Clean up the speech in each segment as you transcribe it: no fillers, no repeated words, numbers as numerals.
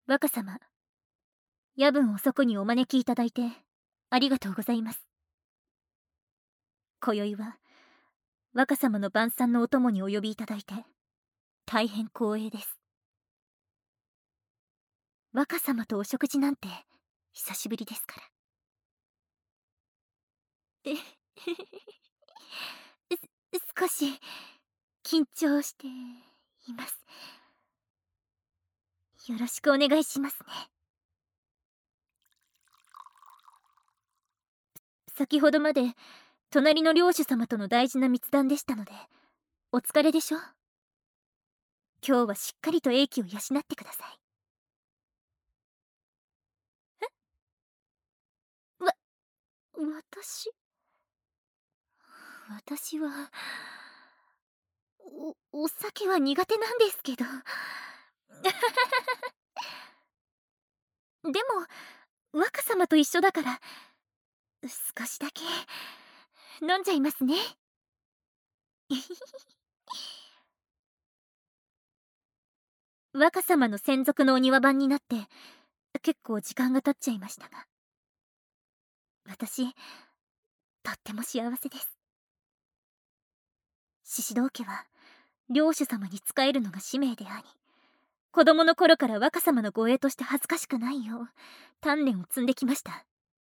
若様、夜分遅くにお招きいただいてありがとうございます。今宵は若様の晩餐のお供にお呼びいただいて大変光栄です。若様とお食事なんて久しぶりですから。少し緊張しています。よろしくお願いしますね。先ほどまで隣の領主様との大事な密談でしたので、お疲れでしょ。今日はしっかりと英気を養ってください。わ、私はお酒は苦手なんですけど。でも若様と一緒だから少しだけ飲んじゃいますね。若様の専属のお庭番になって結構時間が経っちゃいましたが、私とっても幸せです。獅子堂家は領主様に仕えるのが使命であり、子供の頃から若様の護衛として恥ずかしくないよう鍛錬を積んできました。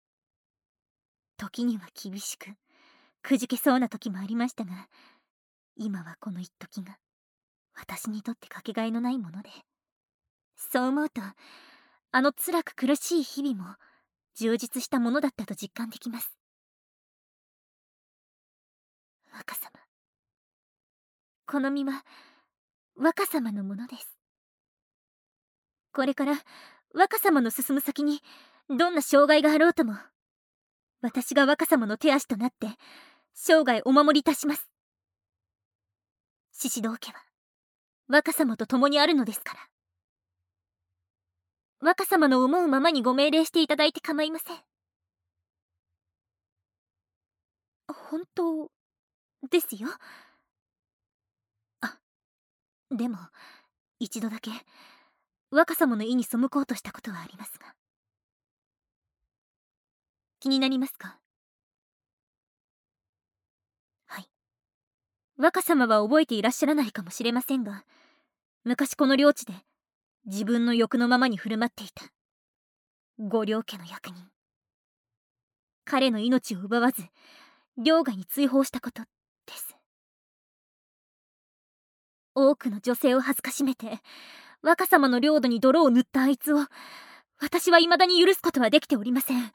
時には厳しくくじけそうな時もありましたが、今はこの一時が私にとってかけがえのないもので、そう思うとあの辛く苦しい日々も充実したものだったと実感できます。若様、この身は若様のものです。これから若様の進む先にどんな障害があろうとも、私が若様の手足となって生涯お守りいたします。獅子堂家は若様と共にあるのですから。若様の思うままにご命令していただいて構いません。本当ですよ。あ、でも一度だけ若様の意に背こうとしたことはありますが。気になりますか？はい。若様は覚えていらっしゃらないかもしれませんが、昔この領地で自分の欲のままに振る舞っていた御領家の役人、彼の命を奪わず領外に追放したことです。多くの女性を恥ずかしめて若様の領土に泥を塗ったあいつを、私は未だに許すことはできておりません。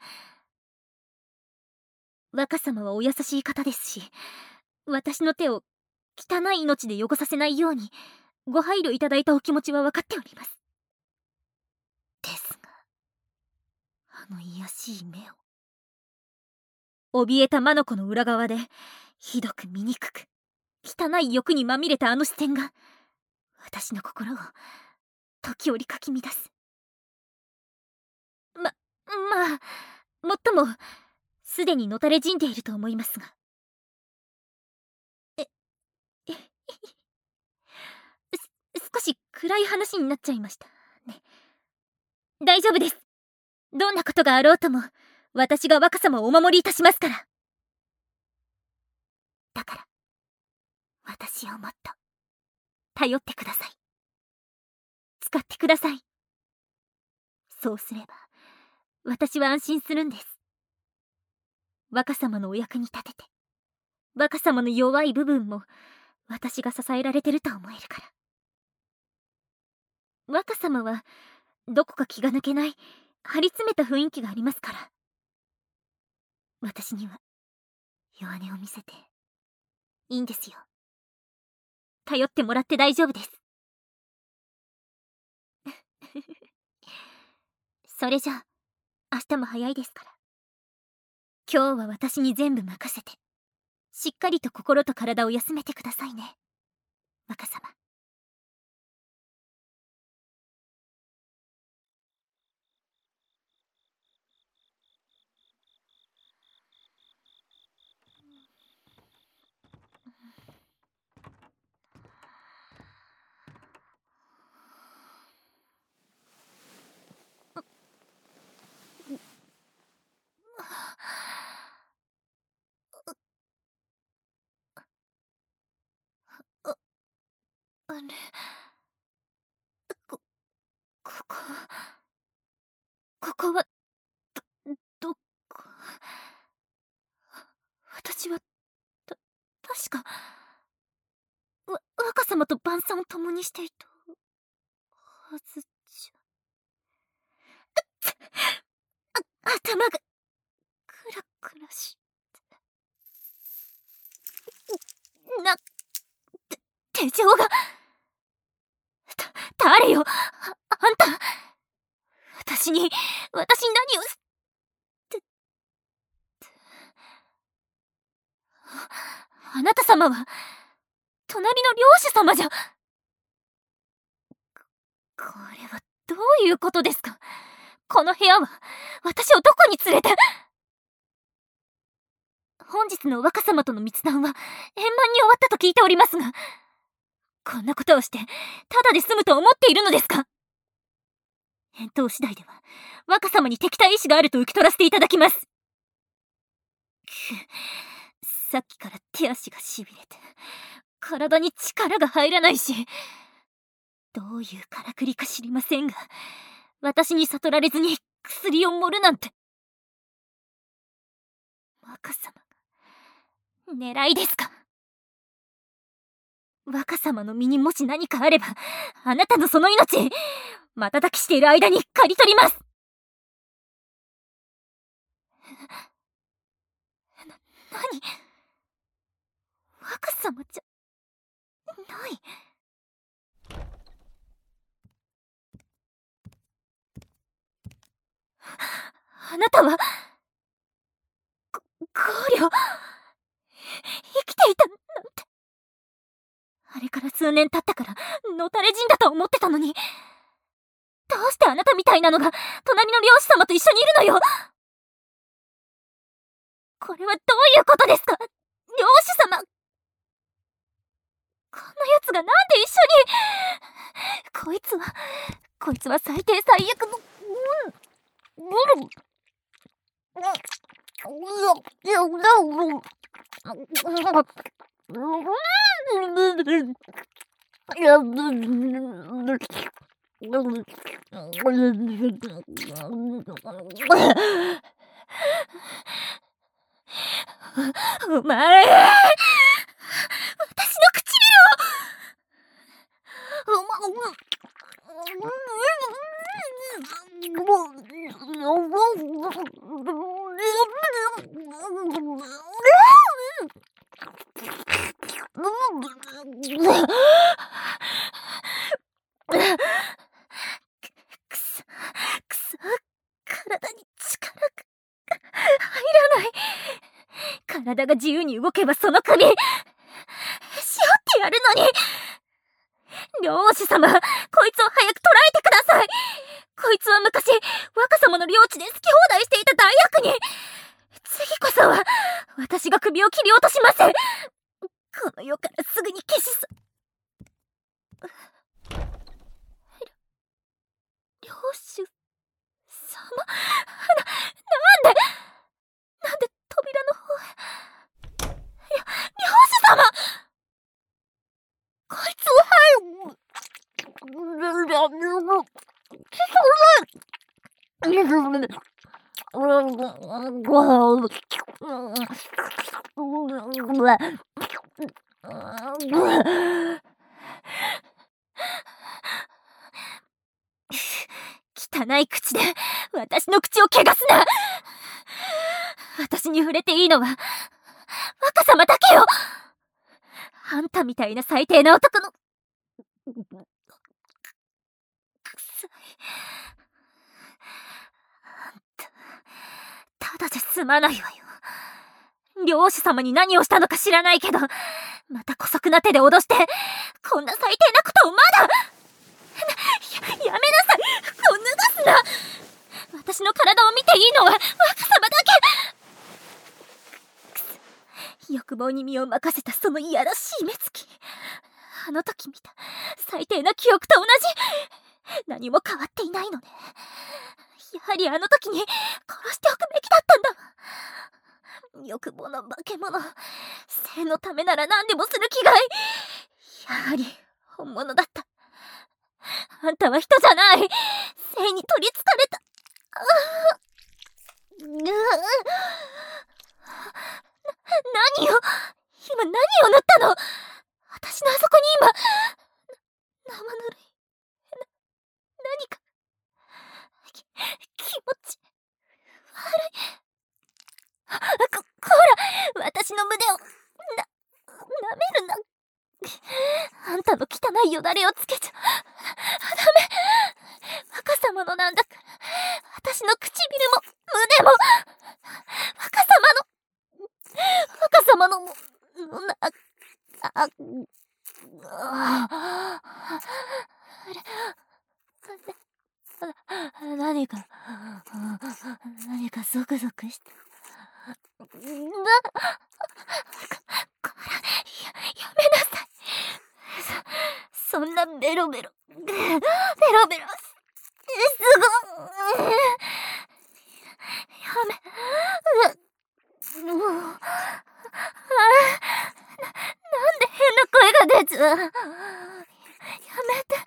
若様はお優しい方ですし、私の手を汚い命で汚させないようにご配慮いただいたお気持ちは分かっております。ですが、あの卑しい目を、怯えた眼の裏側でひどく醜く汚い欲にまみれたあの視線が私の心を時折かき乱す。まもっともすでにのたれ死んでいると思いますが。ええ少し暗い話になっちゃいましたね。大丈夫です。どんなことがあろうとも私が若様をお守りいたしますから。だから私をもっと頼ってください。使ってください。そうすれば私は安心するんです。若様のお役に立てて、若様の弱い部分も私が支えられてると思えるから。若様はどこか気が抜けない張り詰めた雰囲気がありますから、私には弱音を見せていいんですよ。頼ってもらって大丈夫です。それじゃあ明日も早いですから、今日は私に全部任せてしっかりと心と体を休めてくださいね、若様。 あれ、こ、ここ、ここは、どこ、私は、確か、若様と晩餐を共にしていたはずじゃ。頭が、クラクラし、手錠が、誰よ、あんた、私に何をあなた様は、隣の領主様じゃ。これはどういうことですか。この部屋は、私をどこに連れて。本日の若様との密談は、円満に終わったと聞いておりますが、こんなことをして、ただで済むと思っているのですか。返答次第では、若様に敵対意志があると受け取らせていただきます。さっきから手足がしびれて、体に力が入らないし、どういうからくりか知りませんが、私に悟られずに薬を盛るなんて。若様が狙いですか。若様の身にもし何かあれば、あなたのその命、瞬きしている間に刈り取ります。何、若様じゃない。あなたはゴーリョ、生きていたなんて。あれから数年経ったからのたれ死んだと思ってたのに、どうしてあなたみたいなのが隣の領主様と一緒にいるのよ。これはどういうことですか、領主様。こんな奴がなんで一緒に。こいつは最低最悪の。お前、私の唇を。くそ、体に力が入らない。体が自由に動けばその首、しおってやるのに。領主様、こいつを早く捕らえてください。こいつは昔、若様の領地で好き放題していた大悪人。次こそは、私が首を切り落とします。この世からすぐに消し去。領主様、なんで扉の方へ。領主様、こいつを。汚い口で私の口を汚すな。私に触れていいのは若様だけよ。あんたみたいな最低な男の。臭い。あんた、ただじゃ済まないわよ。領主様に何をしたのか知らないけど、また姑息な手で脅して、こんな最低なことをまだ。やめなさい。服を脱がすな。私の体を見ていいのは若様だけ。欲望に身を任せたそのいやらしい目つき、あの時見た最低な記憶と同じ。何も変わっていないのね。やはりあの時に殺しておくべきだったんだ。欲望の化け物、性のためなら何でもする気概。やはり本物だった。あんたは人じゃない。性に取りつかれた。何よ、今何を塗ったの。私のあそこに今生ぬるい何か気持ち悪い。こら、私の胸を舐めるな。あんたの汚いよだれをつけちゃダメ。若様のなんだから。私の唇も胸も若様のも何かゾクゾクした。こら、やめなさい。そんなベロベロすごい。やめ。もうなんで変な声が出ちゃう。やめて。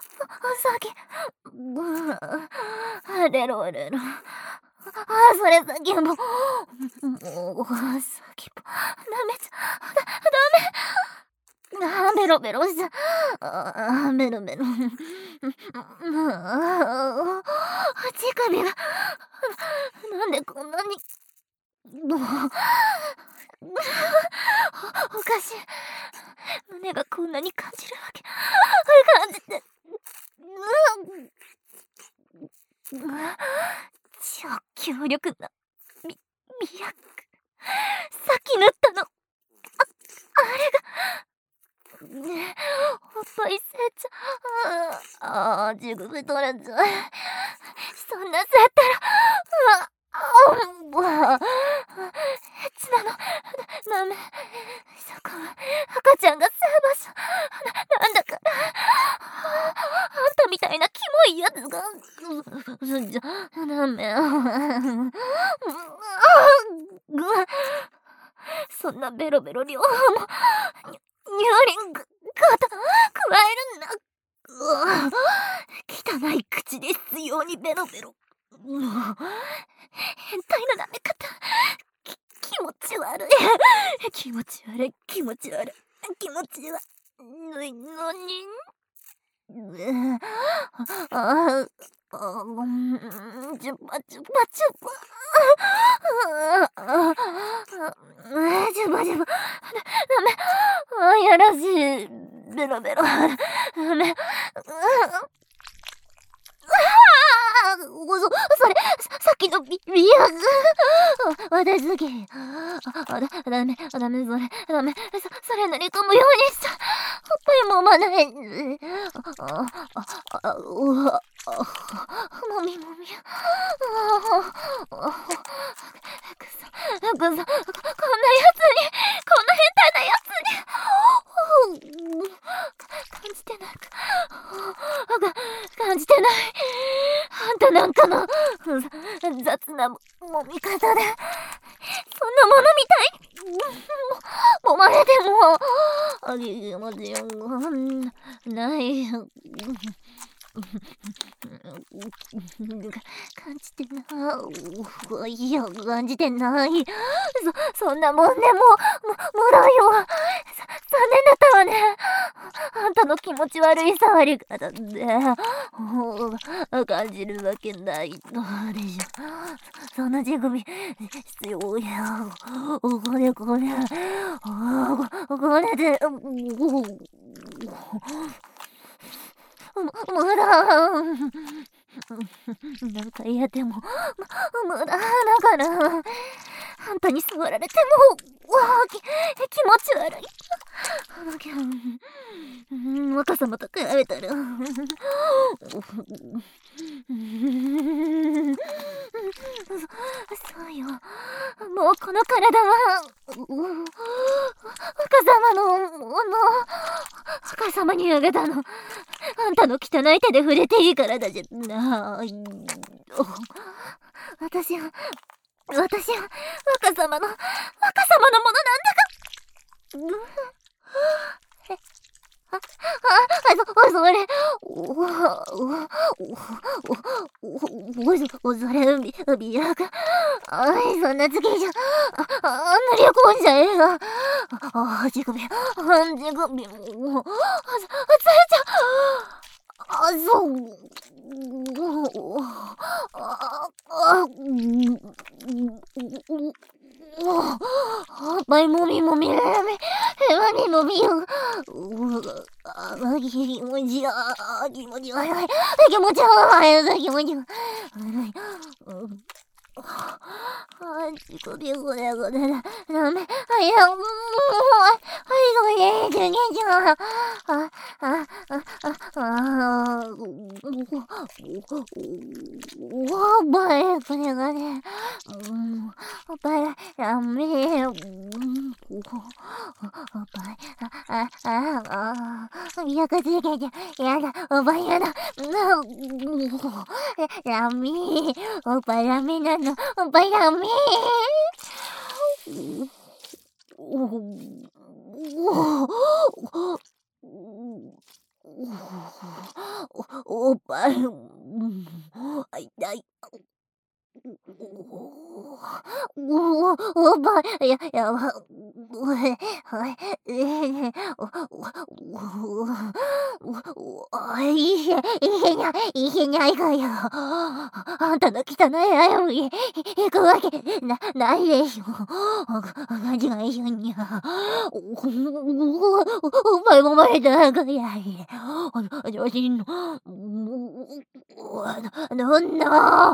レロレロ。それ先も。もう先も。ダメじゃ。ダメ。ベロベロしちゃ。ベロベロ。乳首が。なんでこんなに。おかしい。胸がこんなに感じるわけ。感じて。超強力な美薬。さっき塗ったの。あれが。おっぱいせちゃう。乳首取れちゃう。そんなせったら。エッチなの。ダメ。そこは赤ちゃんが吸う場所。なんだかあんたみたいなキモいやつが。ダメ。そんなベロベロ両方も乳輪が加えるんだ。汚い口で吸うようにベロベロ。もう変態の舐め方。気持ち悪い。気持ち悪いのに。チュパチュパ。ダメ。やらしい。ベロベロ。ダメ。それさっきの美薬。私好き。ダメ。それ塗り込むようにした。おっぱいも揉まない。もみ。こんなやつに、こんな変態なやつに。感じてないか。感じてない。あんたなんかの雑な揉み方で、そんなものみたい。揉まれても気持ちよない。感じてない。いや、感じてない。そんなもんね、もうだよ。残念だったわね。あんたの気持ち悪い触り方で感じるわけないのでしょ。そんな乳首必要や。これで無駄。なんか嫌でも無駄だから。あんたに触られても気持ち悪い。若様と比べたらそうよ。もうこの体は若様にあげたの。あんたの汚い手で触れていい体じゃない。私は若様のものなんだか。 それ、それ、美薬。そんな次じゃ、あんなに混んじゃえよ。乳首、もう、疲れちゃう。そう。もみもみよ。気持ち乳首これダメ。いや、もう、それ、全然違う。これがね、ダメ。やかつけて、やだ、やだ。ダメ。ダメなの。ダメ。おっぱい、痛い。やば、いけないかよ。あんたの汚い愛を行くわけないでしょ。間違いよにゃ。おっぱい揉まれたかやい。女子の、なんだ。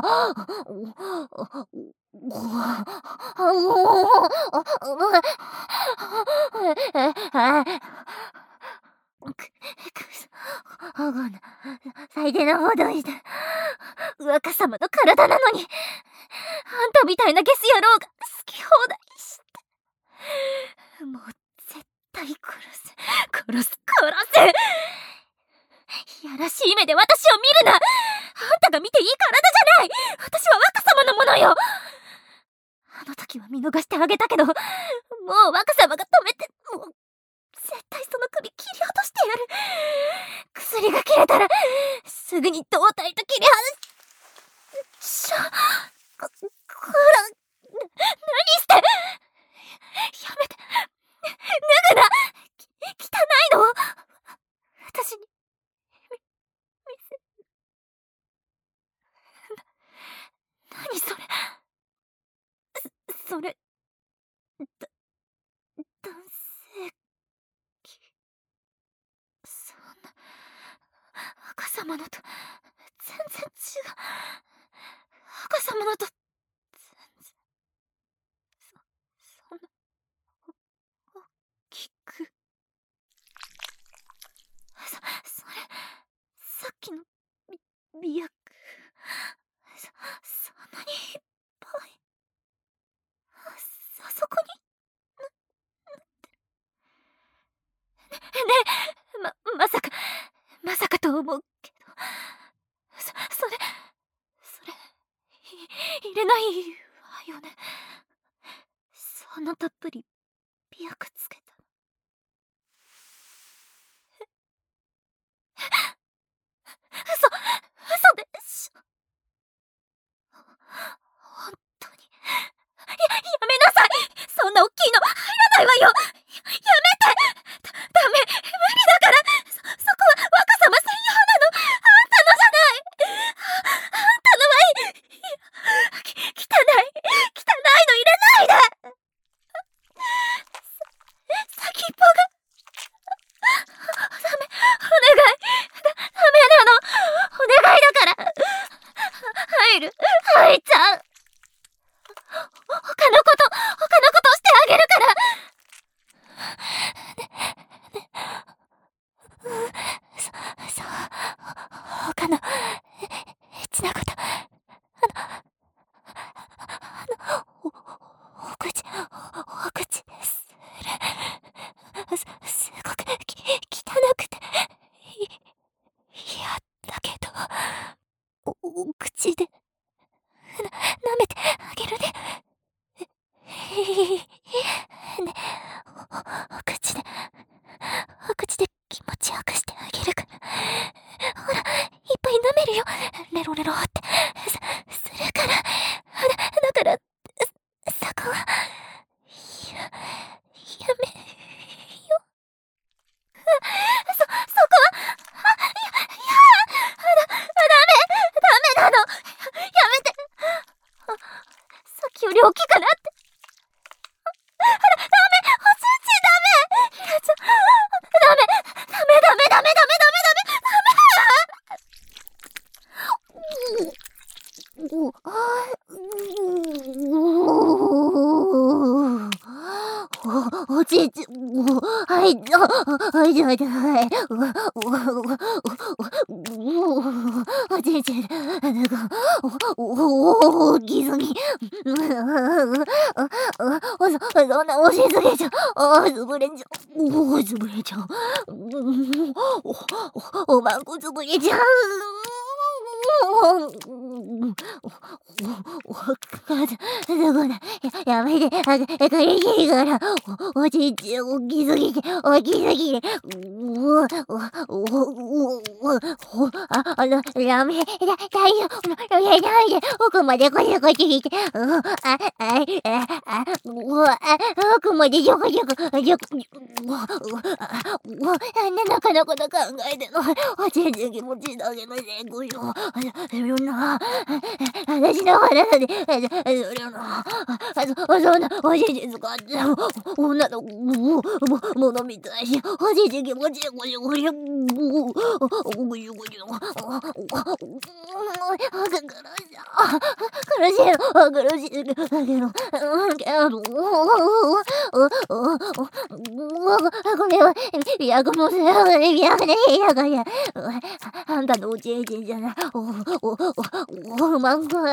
最低な報道した。若様の体なのに、あんたみたいなゲス野郎が好き放題して。もう絶対殺せ。いやらしい目で私を見るな。あんたが見ていい体じゃない。私は若様のものよ。あの時は見逃してあげたけど、もう若様が止めて、もう絶対その首切り落としてやる。薬が切れたらすぐに胴体と切り離こら、何して。やめて。脱ぐな。汚いの。私に見せ。何それ。それ、男性器。そんな、赤様のと全然違う。赤様のと全然、そんな、大きく。それ、さっきの美薬。そんなにいっぱい。あそこにねえ、まさかと思うけど、それ、入れないわよね。そんなたっぷり美薬つけたの。嘘でしょ。本当に。やめなさい。そんな大きいの入らないわよ。やめて。ダメ、無理だから。そこは若様専用なの。あんたのじゃない。あんたのはいい。汚いの入れないで。先っぽが。ダメ、お願い。ダメなの。お願いだから。入っちゃう。他のことしてあげるから。そう、他のエッチなこと、お口すごく汚くて嫌だけど、お口で舐めてあげるね。ね、お口で気持ちよくしてあげるから。 やめて、苦しいから、おちんちん大きすぎて、大きすぎて、やめ、大丈夫、ないで、奥までこちょこちょいて、奥までちょこちょこ、なかなこと考えての、おちんちん気持ちだけのせいこよ。私の体で、それをな、そんな、おちんちん使って、女の、ものみたいし、おちんちん気持ちいいこよ、こよ、苦しいの、苦しいだけど、これは、役のせいだから、あんたのおちんちんじゃない、まんこ、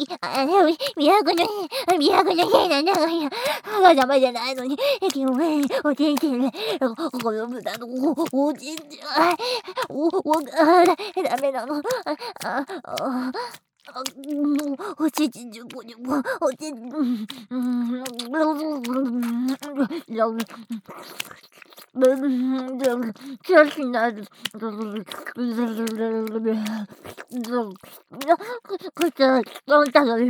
都のせいなんだから、赤様じゃないのに、おちんちんで、この豚のおちんちん、ダメなの。おちんちんじゅこじゅこ、おちんちん、調子になる。こちら、あんたが、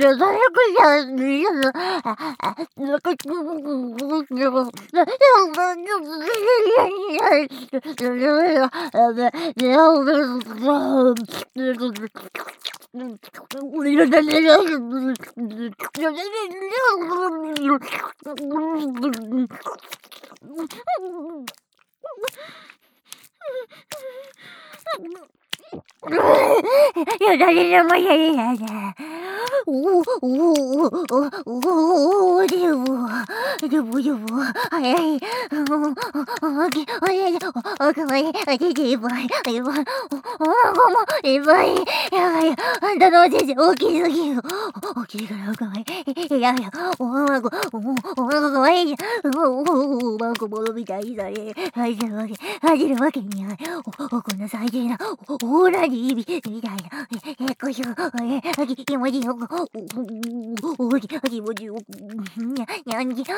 よだれのもやれやだ。でも、早い。やばい。あんたのおちんちん大きすぎる。大きいからおかわいい。やばい。おまんこかわいいじゃん。おまんこものみたいだね。入るわけにない。こんな最低な、オーラに意味みたいな。こしょ、気持ちよく、気持ちよく、にゃんじ、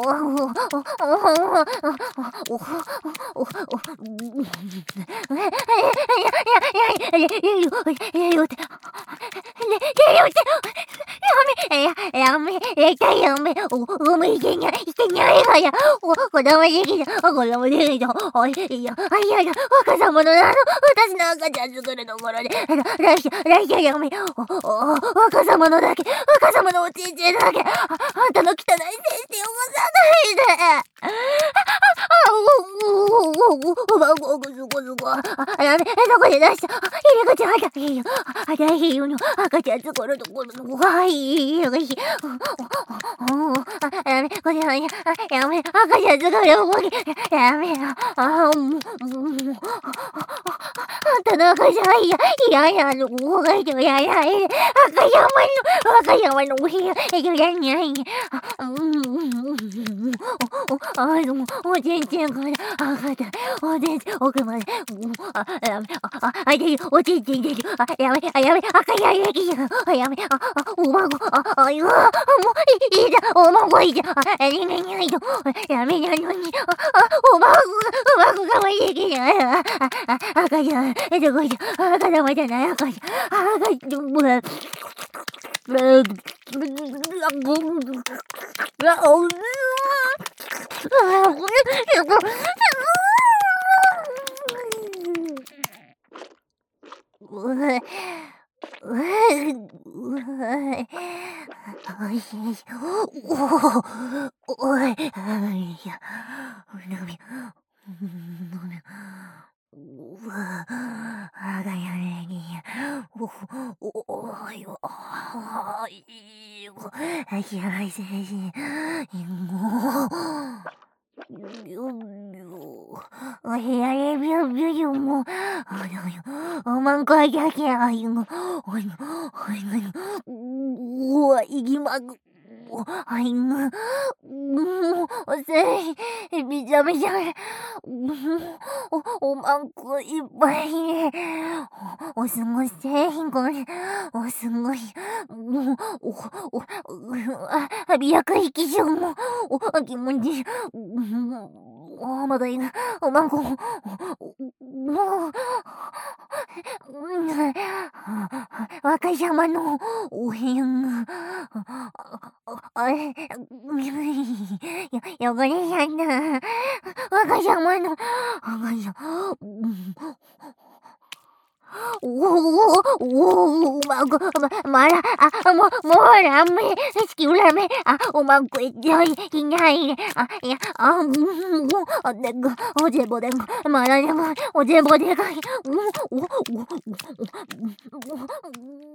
やめ、おめいけにゃ、してにゃいがや、子供できた、子供できた、若さ者なの、私の赤ちゃん作るところで、来週やめ、若さ者だけ、若さ者おちんちんだけ、あんたの汚い精子汚さないで。やめ、そこで出した。入り口はだいよ。だいよの赤ちゃん作るところのはいよし。やめ、これはやめ、赤ちゃん作る動き。やめ、あんたの赤ちゃんやの、おがいてもや赤山のお部屋、やんやんや。おちんちんから、赤ちゃん、おちんちん、奥まで、やめ、おちんちんでしょ、やめ、赤ちゃんできちゃう、やめ、おまんこ、もう、いいじゃん、おまんこいいじゃん、にめにゃいと、やめなのに、おまんこがまできちゃう、赤ちゃん、どこじゃ、赤玉じゃない、赤ちゃん、赤ちゃん、 若様のお部屋が、汚れちゃった。若様の、Marami, sekiulame, umangkwit yoy, hinay, odego, ojebodego, maradego, ojebodego,